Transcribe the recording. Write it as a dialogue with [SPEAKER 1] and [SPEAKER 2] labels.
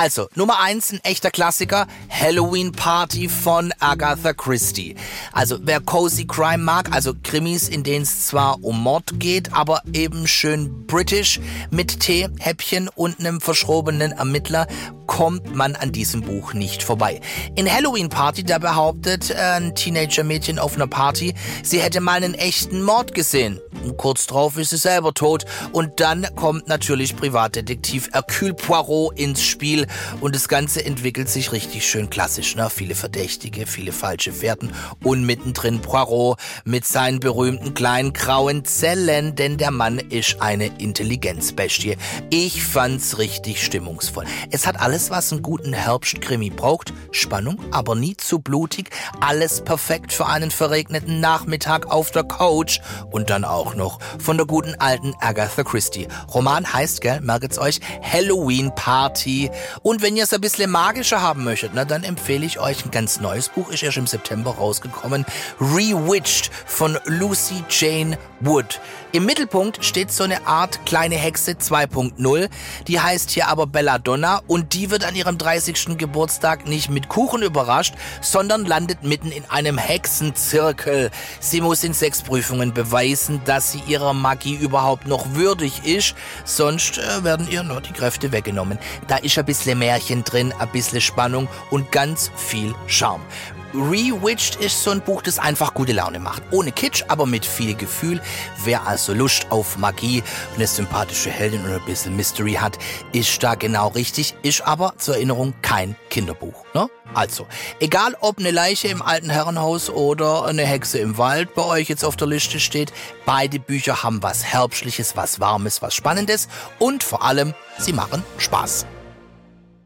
[SPEAKER 1] Also, Nummer 1, ein echter Klassiker, Halloween Party von Agatha Christie. Also, wer Cozy Crime mag, also Krimis, in denen es zwar um Mord geht, aber eben schön britisch, mit Tee, Häppchen und einem verschrobenen Ermittler, kommt man an diesem Buch nicht vorbei. In Halloween Party, da behauptet ein Teenager-Mädchen auf einer Party, sie hätte mal einen echten Mord gesehen. Und kurz drauf ist sie selber tot. Und dann kommt natürlich Privatdetektiv Hercule Poirot ins Spiel und das Ganze entwickelt sich richtig schön klassisch. Ne? Viele Verdächtige, viele falsche Fährten und mittendrin Poirot mit seinen berühmten kleinen grauen Zellen, denn der Mann ist eine Intelligenzbestie. Ich fand's richtig stimmungsvoll. Es hat alles, was einen guten Herbstkrimi braucht. Spannung, aber nie zu blutig. Alles perfekt für einen verregneten Nachmittag auf der Couch. Und dann auch noch von der guten alten Agatha Christie. Roman heißt, merkt's euch, Halloween Party. Und wenn ihr es ein bisschen magischer haben möchtet, dann empfehle ich euch ein ganz neues Buch. Ist erst im September rausgekommen. Rewitched von Lucy Jane Wood. Im Mittelpunkt steht so eine Art kleine Hexe 2.0. Die heißt hier aber Belladonna und die wird an ihrem 30. Geburtstag nicht mit Kuchen überrascht, sondern landet mitten in einem Hexenzirkel. Sie muss in 6 Prüfungen beweisen, dass sie ihrer Magie überhaupt noch würdig ist, sonst werden ihr nur die Kräfte weggenommen. Da ist ein bisschen Märchen drin, ein bisschen Spannung und ganz viel Charme. Rewitched ist so ein Buch, das einfach gute Laune macht. Ohne Kitsch, aber mit viel Gefühl. Wer also Lust auf Magie, eine sympathische Heldin oder ein bisschen Mystery hat, ist da genau richtig, ist aber zur Erinnerung kein Kinderbuch. Ne? Also, egal ob eine Leiche im alten Herrenhaus oder eine Hexe im Wald bei euch jetzt auf der Liste steht, beide Bücher haben was Herbstliches, was Warmes, was Spannendes und vor allem, sie machen Spaß.